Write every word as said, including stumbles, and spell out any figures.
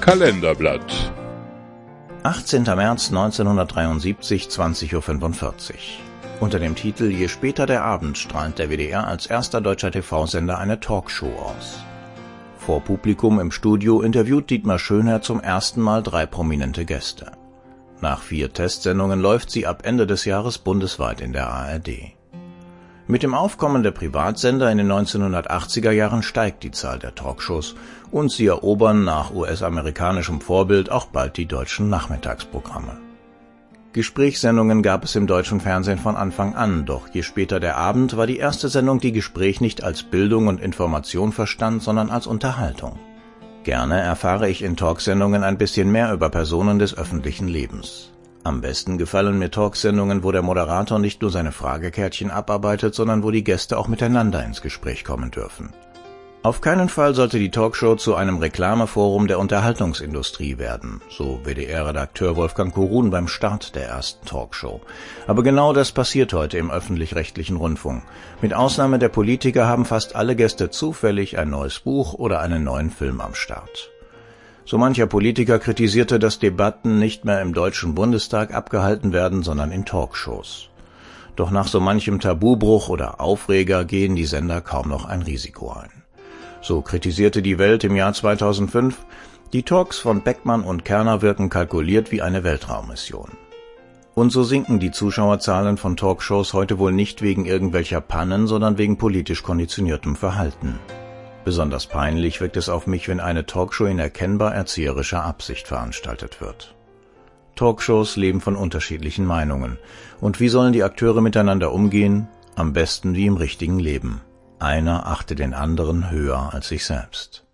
Kalenderblatt. achtzehnter März neunzehnhundertdreiundsiebzig, zwanzig Uhr fünfundvierzig. Unter dem Titel »Je später der Abend« strahlt der W D R als erster deutscher T V-Sender eine Talkshow aus. Vor Publikum im Studio interviewt Dietmar Schönherr zum ersten Mal drei prominente Gäste. Nach vier Testsendungen läuft sie ab Ende des Jahres bundesweit in der A R D. Mit dem Aufkommen der Privatsender in den neunzehnhundertachtziger Jahren steigt die Zahl der Talkshows und sie erobern nach U S-amerikanischem Vorbild auch bald die deutschen Nachmittagsprogramme. Gesprächssendungen gab es im deutschen Fernsehen von Anfang an, doch Je später der Abend war die erste Sendung, die Gespräch nicht als Bildung und Information verstand, sondern als Unterhaltung. Gerne erfahre ich in Talksendungen ein bisschen mehr über Personen des öffentlichen Lebens. Am besten gefallen mir Talksendungen, wo der Moderator nicht nur seine Fragekärtchen abarbeitet, sondern wo die Gäste auch miteinander ins Gespräch kommen dürfen. Auf keinen Fall sollte die Talkshow zu einem Reklameforum der Unterhaltungsindustrie werden, so W D R-Redakteur Wolfgang Korun beim Start der ersten Talkshow. Aber genau das passiert heute im öffentlich-rechtlichen Rundfunk. Mit Ausnahme der Politiker haben fast alle Gäste zufällig ein neues Buch oder einen neuen Film am Start. So mancher Politiker kritisierte, dass Debatten nicht mehr im Deutschen Bundestag abgehalten werden, sondern in Talkshows. Doch nach so manchem Tabubruch oder Aufreger gehen die Sender kaum noch ein Risiko ein. So kritisierte die Welt im Jahr zweitausendfünf, die Talks von Beckmann und Kerner wirken kalkuliert wie eine Weltraummission. Und so sinken die Zuschauerzahlen von Talkshows heute wohl nicht wegen irgendwelcher Pannen, sondern wegen politisch konditioniertem Verhalten. Besonders peinlich wirkt es auf mich, wenn eine Talkshow in erkennbar erzieherischer Absicht veranstaltet wird. Talkshows leben von unterschiedlichen Meinungen. Und wie sollen die Akteure miteinander umgehen? Am besten wie im richtigen Leben. Einer achte den anderen höher als sich selbst.